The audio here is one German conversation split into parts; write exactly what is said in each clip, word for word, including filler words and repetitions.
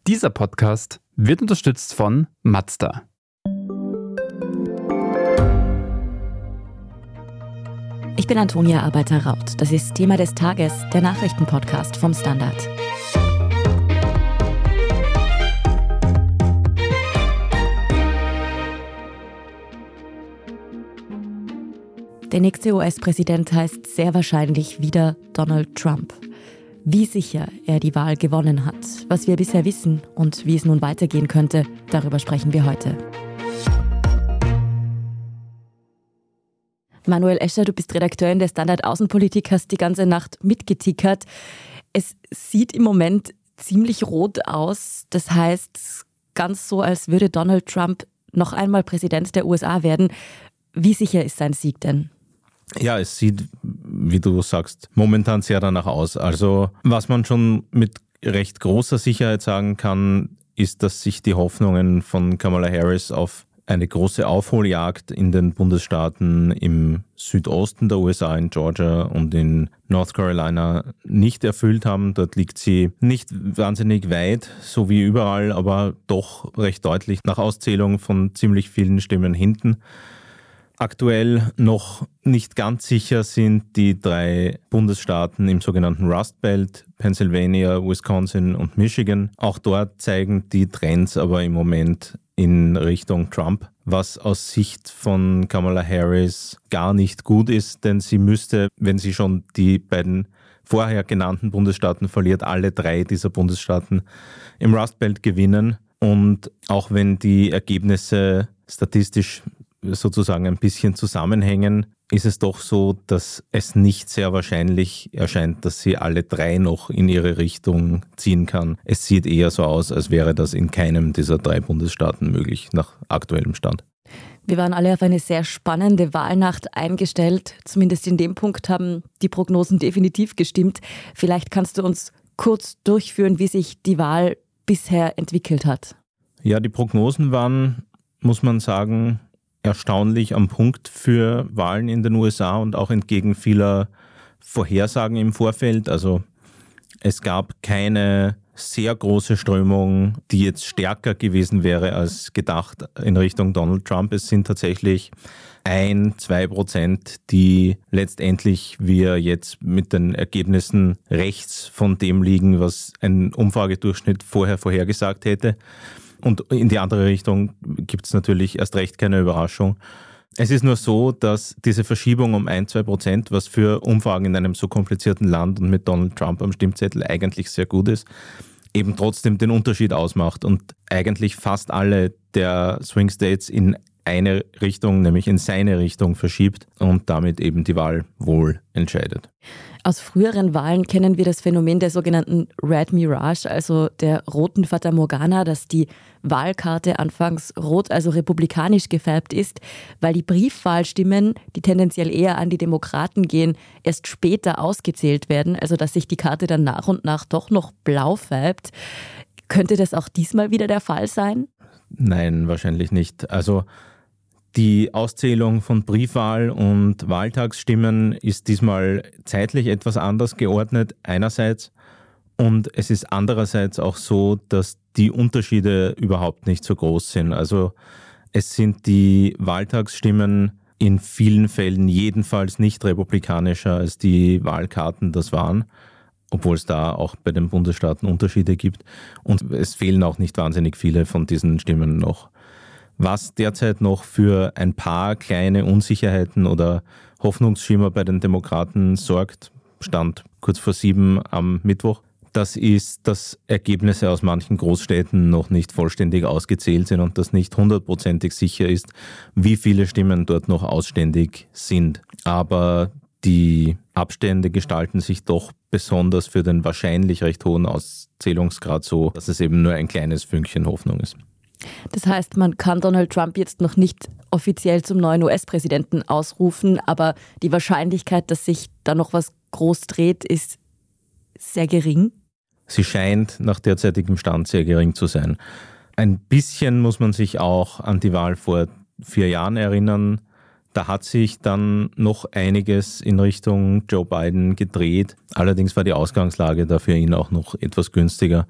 Dieser Podcast wird unterstützt von Mazda. Ich bin Antonia Arbeiter-Raut. Das ist Thema des Tages, der Nachrichtenpodcast vom Standard. Der nächste U S-Präsident heißt sehr wahrscheinlich wieder Donald Trump. Wie sicher er die Wahl gewonnen hat, was wir bisher wissen und wie es nun weitergehen könnte, darüber sprechen wir heute. Manuel Escher, du bist Redakteurin der Standard Außenpolitik, hast die ganze Nacht mitgetickert. Es sieht im Moment ziemlich rot aus. Das heißt, ganz so, als würde Donald Trump noch einmal Präsident der U S A werden. Wie sicher ist sein Sieg denn? Ja, es sieht, wie du sagst, momentan sehr danach aus. Also was man schon mit recht großer Sicherheit sagen kann, ist, dass sich die Hoffnungen von Kamala Harris auf eine große Aufholjagd in den Bundesstaaten im Südosten der U S A, in Georgia und in North Carolina, nicht erfüllt haben. Dort liegt sie nicht wahnsinnig weit, so wie überall, aber doch recht deutlich nach Auszählung von ziemlich vielen Stimmen hinten. Aktuell noch nicht ganz sicher sind die drei Bundesstaaten im sogenannten Rust Belt, Pennsylvania, Wisconsin und Michigan. Auch dort zeigen die Trends aber im Moment in Richtung Trump, was aus Sicht von Kamala Harris gar nicht gut ist, denn sie müsste, wenn sie schon die beiden vorher genannten Bundesstaaten verliert, alle drei dieser Bundesstaaten im Rust Belt gewinnen. Und auch wenn die Ergebnisse statistisch sozusagen ein bisschen zusammenhängen, ist es doch so, dass es nicht sehr wahrscheinlich erscheint, dass sie alle drei noch in ihre Richtung ziehen kann. Es sieht eher so aus, als wäre das in keinem dieser drei Bundesstaaten möglich, nach aktuellem Stand. Wir waren alle auf eine sehr spannende Wahlnacht eingestellt. Zumindest in dem Punkt haben die Prognosen definitiv gestimmt. Vielleicht kannst du uns kurz durchführen, wie sich die Wahl bisher entwickelt hat. Ja, die Prognosen waren, muss man sagen, erstaunlich am Punkt für Wahlen in den U S A und auch entgegen vieler Vorhersagen im Vorfeld. Also es gab keine sehr große Strömung, die jetzt stärker gewesen wäre als gedacht in Richtung Donald Trump. Es sind tatsächlich ein, zwei Prozent, die letztendlich wir jetzt mit den Ergebnissen rechts von dem liegen, was ein Umfragedurchschnitt vorher vorhergesagt hätte. Und in die andere Richtung gibt es natürlich erst recht keine Überraschung. Es ist nur so, dass diese Verschiebung um ein, zwei Prozent, was für Umfragen in einem so komplizierten Land und mit Donald Trump am Stimmzettel eigentlich sehr gut ist, eben trotzdem den Unterschied ausmacht und eigentlich fast alle der Swing States in eine Richtung, nämlich in seine Richtung verschiebt und damit eben die Wahl wohl entscheidet. Aus früheren Wahlen kennen wir das Phänomen der sogenannten Red Mirage, also der roten Fata Morgana, dass die Wahlkarte anfangs rot, also republikanisch gefärbt ist, weil die Briefwahlstimmen, die tendenziell eher an die Demokraten gehen, erst später ausgezählt werden, also dass sich die Karte dann nach und nach doch noch blau färbt. Könnte das auch diesmal wieder der Fall sein? Nein, wahrscheinlich nicht. Also die Auszählung von Briefwahl- und Wahltagsstimmen ist diesmal zeitlich etwas anders geordnet, einerseits. Und es ist andererseits auch so, dass die Unterschiede überhaupt nicht so groß sind. Also es sind die Wahltagsstimmen in vielen Fällen jedenfalls nicht republikanischer als die Wahlkarten das waren, obwohl es da auch bei den Bundesstaaten Unterschiede gibt. Und es fehlen auch nicht wahnsinnig viele von diesen Stimmen noch. Was derzeit noch für ein paar kleine Unsicherheiten oder Hoffnungsschimmer bei den Demokraten sorgt, stand kurz vor sieben am Mittwoch, das ist, dass Ergebnisse aus manchen Großstädten noch nicht vollständig ausgezählt sind und dass nicht hundertprozentig sicher ist, wie viele Stimmen dort noch ausständig sind. Aber die Abstände gestalten sich doch besonders für den wahrscheinlich recht hohen Auszählungsgrad so, dass es eben nur ein kleines Fünkchen Hoffnung ist. Das heißt, man kann Donald Trump jetzt noch nicht offiziell zum neuen U S-Präsidenten ausrufen, aber die Wahrscheinlichkeit, dass sich da noch was groß dreht, ist sehr gering. Sie scheint nach derzeitigem Stand sehr gering zu sein. Ein bisschen muss man sich auch an die Wahl vor vier Jahren erinnern. Da hat sich dann noch einiges in Richtung Joe Biden gedreht. Allerdings war die Ausgangslage da für ihn auch noch etwas günstiger.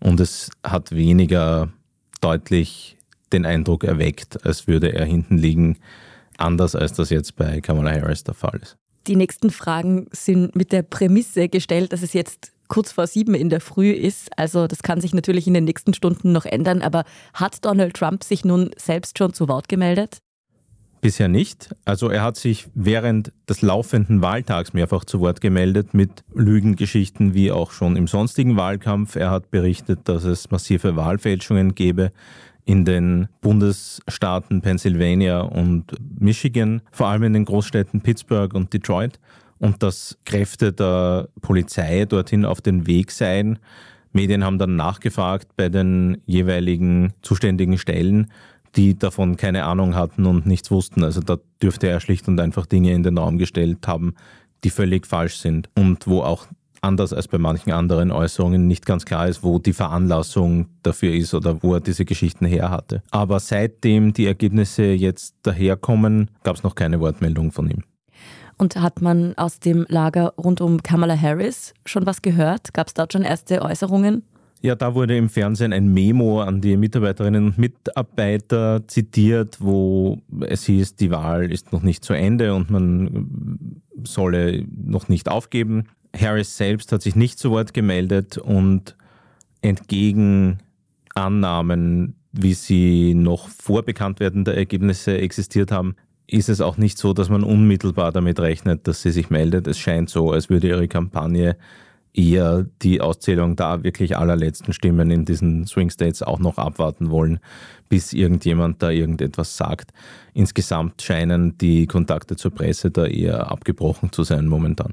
und es hat weniger deutlich den Eindruck erweckt, als würde er hinten liegen, anders als das jetzt bei Kamala Harris der Fall ist. Die nächsten Fragen sind mit der Prämisse gestellt, dass es jetzt kurz vor sieben in der Früh ist. Also das kann sich natürlich in den nächsten Stunden noch ändern. Aber hat Donald Trump sich nun selbst schon zu Wort gemeldet? Bisher nicht. Also er hat sich während des laufenden Wahltags mehrfach zu Wort gemeldet mit Lügengeschichten wie auch schon im sonstigen Wahlkampf. Er hat berichtet, dass es massive Wahlfälschungen gäbe in den Bundesstaaten Pennsylvania und Michigan, vor allem in den Großstädten Pittsburgh und Detroit, und dass Kräfte der Polizei dorthin auf den Weg seien. Medien haben dann nachgefragt bei den jeweiligen zuständigen Stellen, die davon keine Ahnung hatten und nichts wussten. Also da dürfte er schlicht und einfach Dinge in den Raum gestellt haben, die völlig falsch sind und wo auch anders als bei manchen anderen Äußerungen nicht ganz klar ist, wo die Veranlassung dafür ist oder wo er diese Geschichten her hatte. Aber seitdem die Ergebnisse jetzt daherkommen, gab es noch keine Wortmeldung von ihm. Und hat man aus dem Lager rund um Kamala Harris schon was gehört? Gab es dort schon erste Äußerungen? Ja, da wurde im Fernsehen ein Memo an die Mitarbeiterinnen und Mitarbeiter zitiert, wo es hieß, die Wahl ist noch nicht zu Ende und man solle noch nicht aufgeben. Harris selbst hat sich nicht zu Wort gemeldet und entgegen Annahmen, wie sie noch vor Bekanntwerden der Ergebnisse existiert haben, ist es auch nicht so, dass man unmittelbar damit rechnet, dass sie sich meldet. Es scheint so, als würde ihre Kampagne eher die Auszählung der wirklich allerletzten Stimmen in diesen Swing States auch noch abwarten wollen, bis irgendjemand da irgendetwas sagt. Insgesamt scheinen die Kontakte zur Presse da eher abgebrochen zu sein momentan.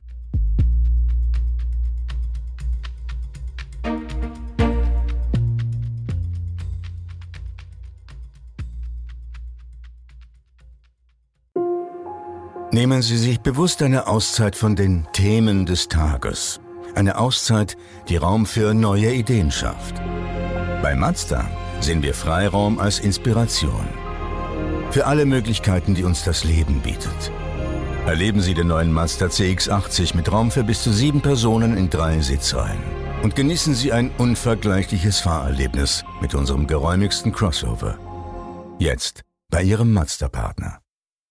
Nehmen Sie sich bewusst eine Auszeit von den Themen des Tages. Eine Auszeit, die Raum für neue Ideen schafft. Bei Mazda sehen wir Freiraum als Inspiration. Für alle Möglichkeiten, die uns das Leben bietet. Erleben Sie den neuen Mazda C X achtzig mit Raum für bis zu sieben Personen in drei Sitzreihen. Und genießen Sie ein unvergleichliches Fahrerlebnis mit unserem geräumigsten Crossover. Jetzt bei Ihrem Mazda-Partner.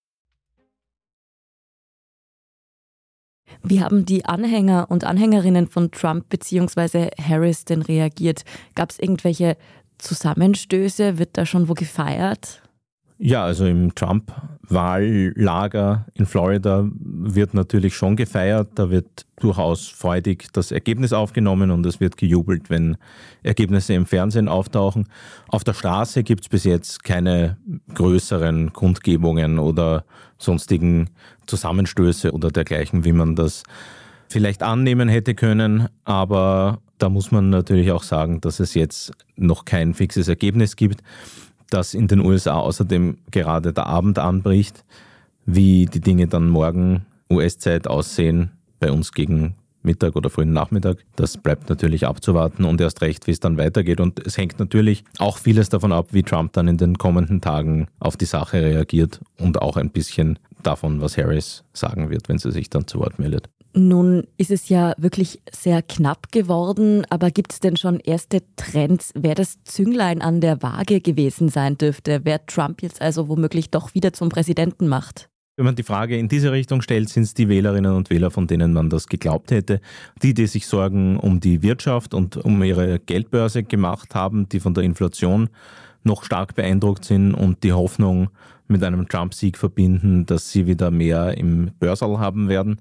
Wie haben die Anhänger und Anhängerinnen von Trump bzw. Harris denn reagiert? Gab es irgendwelche Zusammenstöße? Wird da schon wo gefeiert? Ja, also im Trump-Wahllager in Florida wird natürlich schon gefeiert. Da wird durchaus freudig das Ergebnis aufgenommen und es wird gejubelt, wenn Ergebnisse im Fernsehen auftauchen. Auf der Straße gibt es bis jetzt keine größeren Kundgebungen oder sonstigen Zusammenstöße oder dergleichen, wie man das vielleicht annehmen hätte können. Aber da muss man natürlich auch sagen, dass es jetzt noch kein fixes Ergebnis gibt, dass in den U S A außerdem gerade der Abend anbricht. Wie die Dinge dann morgen U S-Zeit aussehen, bei uns gegen Mittag oder frühen Nachmittag, das bleibt natürlich abzuwarten und erst recht, wie es dann weitergeht. Und es hängt natürlich auch vieles davon ab, wie Trump dann in den kommenden Tagen auf die Sache reagiert und auch ein bisschen davon, was Harris sagen wird, wenn sie sich dann zu Wort meldet. Nun ist es ja wirklich sehr knapp geworden, aber gibt es denn schon erste Trends, wer das Zünglein an der Waage gewesen sein dürfte, wer Trump jetzt also womöglich doch wieder zum Präsidenten macht? Wenn man die Frage in diese Richtung stellt, sind es die Wählerinnen und Wähler, von denen man das geglaubt hätte. Die, die sich Sorgen um die Wirtschaft und um ihre Geldbörse gemacht haben, die von der Inflation noch stark beeindruckt sind und die Hoffnung mit einem Trump-Sieg verbinden, dass sie wieder mehr im Börsal haben werden.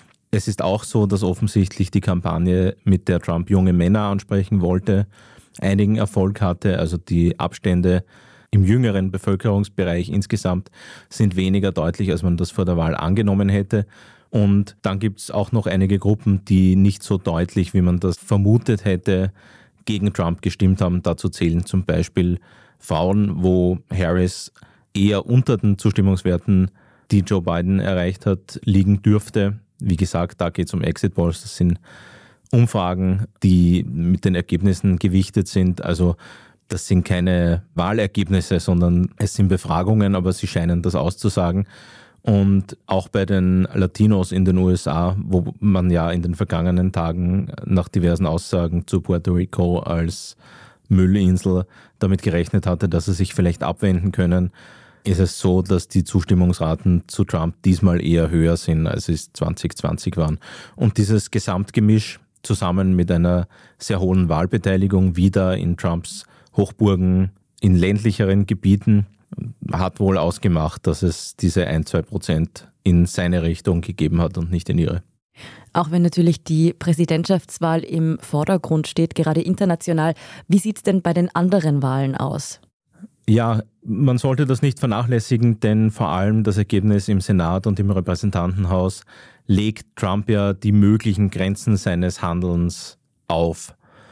Es ist auch so, dass offensichtlich die Kampagne, mit der Trump junge Männer ansprechen wollte, einigen Erfolg hatte. Also die Abstände im jüngeren Bevölkerungsbereich insgesamt sind weniger deutlich, als man das vor der Wahl angenommen hätte. Und dann gibt es auch noch einige Gruppen, die nicht so deutlich, wie man das vermutet hätte, gegen Trump gestimmt haben. Dazu zählen zum Beispiel Frauen, wo Harris eher unter den Zustimmungswerten, die Joe Biden erreicht hat, liegen dürfte. Wie gesagt, da geht es um Exit Polls. Das sind Umfragen, die mit den Ergebnissen gewichtet sind. Also das sind keine Wahlergebnisse, sondern es sind Befragungen, aber sie scheinen das auszusagen. Und auch bei den Latinos in den U S A, wo man ja in den vergangenen Tagen nach diversen Aussagen zu Puerto Rico als Müllinsel damit gerechnet hatte, dass sie sich vielleicht abwenden können, ist es so, dass die Zustimmungsraten zu Trump diesmal eher höher sind, als es zwanzig zwanzig waren. Und dieses Gesamtgemisch zusammen mit einer sehr hohen Wahlbeteiligung wieder in Trumps Hochburgen in ländlicheren Gebieten hat wohl ausgemacht, dass es diese ein bis zwei Prozent in seine Richtung gegeben hat und nicht in ihre. Auch wenn natürlich die Präsidentschaftswahl im Vordergrund steht, gerade international, wie sieht es denn bei den anderen Wahlen aus? Ja, man sollte das nicht vernachlässigen, denn vor allem das Ergebnis im Senat und im Repräsentantenhaus legt Trump ja die möglichen Grenzen seines Handelns auf.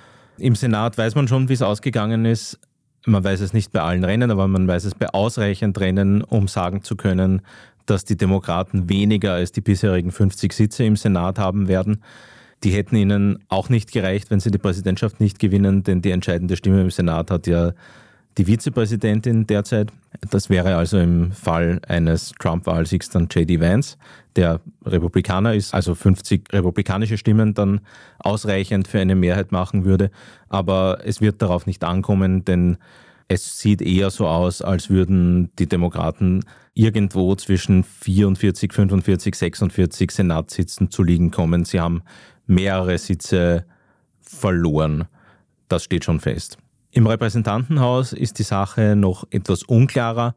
Im Senat weiß man schon, wie es ausgegangen ist. Man weiß es nicht bei allen Rennen, aber man weiß es bei ausreichend Rennen, um sagen zu können, dass die Demokraten weniger als die bisherigen fünfzig Sitze im Senat haben werden. Die hätten ihnen auch nicht gereicht, wenn sie die Präsidentschaft nicht gewinnen, denn die entscheidende Stimme im Senat hat ja die Vizepräsidentin derzeit. Das wäre also im Fall eines Trump-Wahlsiegs dann J D Vance, der Republikaner ist, also fünfzig republikanische Stimmen dann ausreichend für eine Mehrheit machen würde. Aber es wird darauf nicht ankommen, denn es sieht eher so aus, als würden die Demokraten irgendwo zwischen vierundvierzig, fünfundvierzig, sechsundvierzig Senatssitzen zu liegen kommen. Sie haben mehrere Sitze verloren. Das steht schon fest. Im Repräsentantenhaus ist die Sache noch etwas unklarer.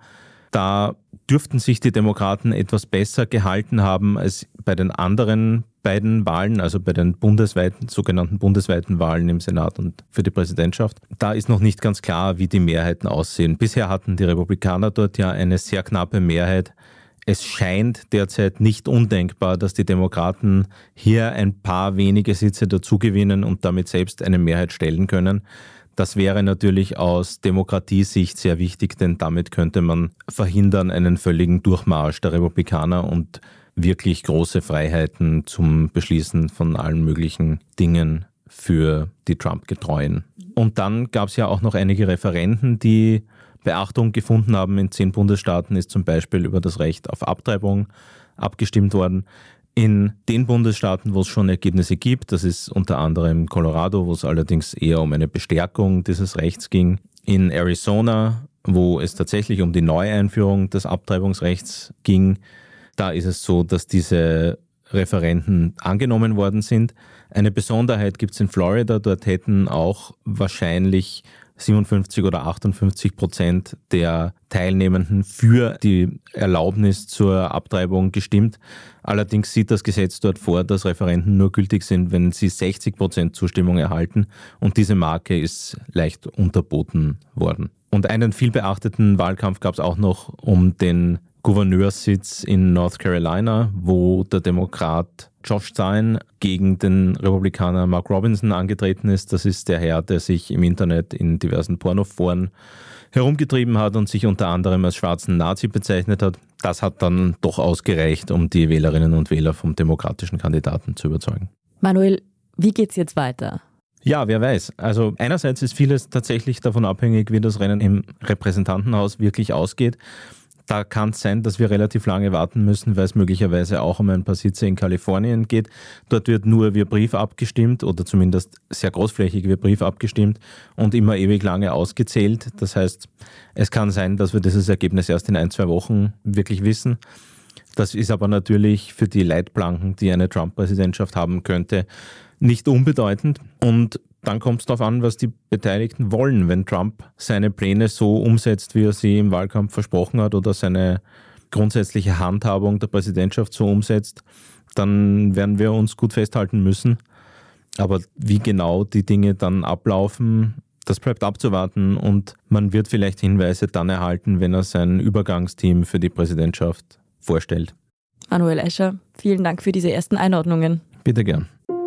Da dürften sich die Demokraten etwas besser gehalten haben als bei den anderen beiden Wahlen, also bei den bundesweiten, sogenannten bundesweiten Wahlen im Senat und für die Präsidentschaft. Da ist noch nicht ganz klar, wie die Mehrheiten aussehen. Bisher hatten die Republikaner dort ja eine sehr knappe Mehrheit. Es scheint derzeit nicht undenkbar, dass die Demokraten hier ein paar wenige Sitze dazugewinnen und damit selbst eine Mehrheit stellen können. Das wäre natürlich aus Demokratiesicht sehr wichtig, denn damit könnte man verhindern einen völligen Durchmarsch der Republikaner und wirklich große Freiheiten zum Beschließen von allen möglichen Dingen für die Trump-Getreuen. Und dann gab es ja auch noch einige Referenden, die Beachtung gefunden haben. In zehn Bundesstaaten ist zum Beispiel über das Recht auf Abtreibung abgestimmt worden. In den Bundesstaaten, wo es schon Ergebnisse gibt, das ist unter anderem Colorado, wo es allerdings eher um eine Bestärkung dieses Rechts ging. In Arizona, wo es tatsächlich um die Neueinführung des Abtreibungsrechts ging, da ist es so, dass diese Referenden angenommen worden sind. Eine Besonderheit gibt es in Florida, dort hätten auch wahrscheinlich siebenundfünfzig oder achtundfünfzig Prozent der Teilnehmenden für die Erlaubnis zur Abtreibung gestimmt. Allerdings sieht das Gesetz dort vor, dass Referenden nur gültig sind, wenn sie sechzig Prozent Zustimmung erhalten, und diese Marke ist leicht unterboten worden. Und einen vielbeachteten Wahlkampf gab es auch noch um den Gouverneurssitz in North Carolina, wo der Demokrat Josh Stein gegen den Republikaner Mark Robinson angetreten ist. Das ist der Herr, der sich im Internet in diversen Pornoforen herumgetrieben hat und sich unter anderem als schwarzen Nazi bezeichnet hat. Das hat dann doch ausgereicht, um die Wählerinnen und Wähler vom demokratischen Kandidaten zu überzeugen. Manuel, wie geht's jetzt weiter? Ja, wer weiß. Also einerseits ist vieles tatsächlich davon abhängig, wie das Rennen im Repräsentantenhaus wirklich ausgeht. Da kann es sein, dass wir relativ lange warten müssen, weil es möglicherweise auch um ein paar Sitze in Kalifornien geht. Dort wird nur via Brief abgestimmt oder zumindest sehr großflächig via Brief abgestimmt und immer ewig lange ausgezählt. Das heißt, es kann sein, dass wir dieses Ergebnis erst in ein, zwei Wochen wirklich wissen. Das ist aber natürlich für die Leitplanken, die eine Trump-Präsidentschaft haben könnte, nicht unbedeutend. Und dann kommt es darauf an, was die Beteiligten wollen. Wenn Trump seine Pläne so umsetzt, wie er sie im Wahlkampf versprochen hat, oder seine grundsätzliche Handhabung der Präsidentschaft so umsetzt, dann werden wir uns gut festhalten müssen. Aber wie genau die Dinge dann ablaufen, das bleibt abzuwarten, und man wird vielleicht Hinweise dann erhalten, wenn er sein Übergangsteam für die Präsidentschaft vorstellt. Manuel Escher, vielen Dank für diese ersten Einordnungen. Bitte gern.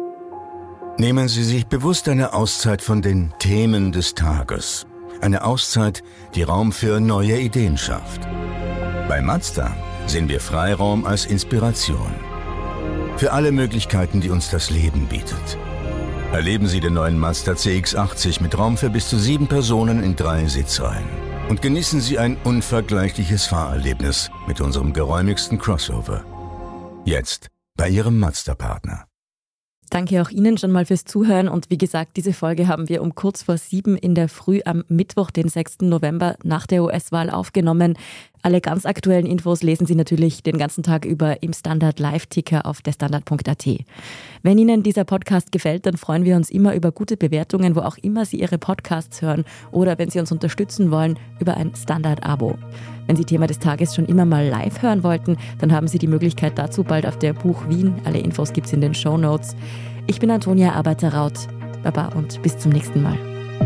Nehmen Sie sich bewusst eine Auszeit von den Themen des Tages. Eine Auszeit, die Raum für neue Ideen schafft. Bei Mazda sehen wir Freiraum als Inspiration. Für alle Möglichkeiten, die uns das Leben bietet. Erleben Sie den neuen Mazda C X achtzig mit Raum für bis zu sieben Personen in drei Sitzreihen. und genießen Sie ein unvergleichliches Fahrerlebnis mit unserem geräumigsten Crossover. Jetzt bei Ihrem Mazda-Partner. Danke auch Ihnen schon mal fürs Zuhören und wie gesagt, diese Folge haben wir um kurz vor sieben in der Früh am Mittwoch, den sechsten November nach der U S-Wahl aufgenommen. Alle ganz aktuellen Infos lesen Sie natürlich den ganzen Tag über im Standard Live-Ticker auf derstandard punkt a t. Wenn Ihnen dieser Podcast gefällt, dann freuen wir uns immer über gute Bewertungen, wo auch immer Sie Ihre Podcasts hören oder wenn Sie uns unterstützen wollen, über ein Standard-Abo. Wenn Sie Thema des Tages schon immer mal live hören wollten, dann haben Sie die Möglichkeit dazu bald auf der Buch Wien. Alle Infos gibt's in den Shownotes. Ich bin Antonia Arbeiter-Raut. Baba und bis zum nächsten Mal.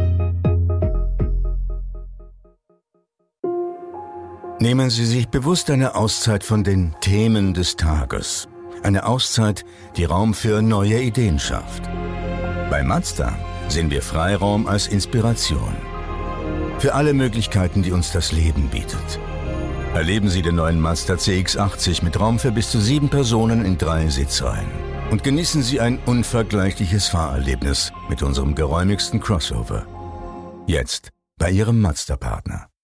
Nehmen Sie sich bewusst eine Auszeit von den Themen des Tages. Eine Auszeit, die Raum für neue Ideen schafft. Bei Mazda sehen wir Freiraum als Inspiration. Für alle Möglichkeiten, die uns das Leben bietet. Erleben Sie den neuen Mazda C X achtzig mit Raum für bis zu sieben Personen in drei Sitzreihen. Und genießen Sie ein unvergleichliches Fahrerlebnis mit unserem geräumigsten Crossover. Jetzt bei Ihrem Mazda-Partner.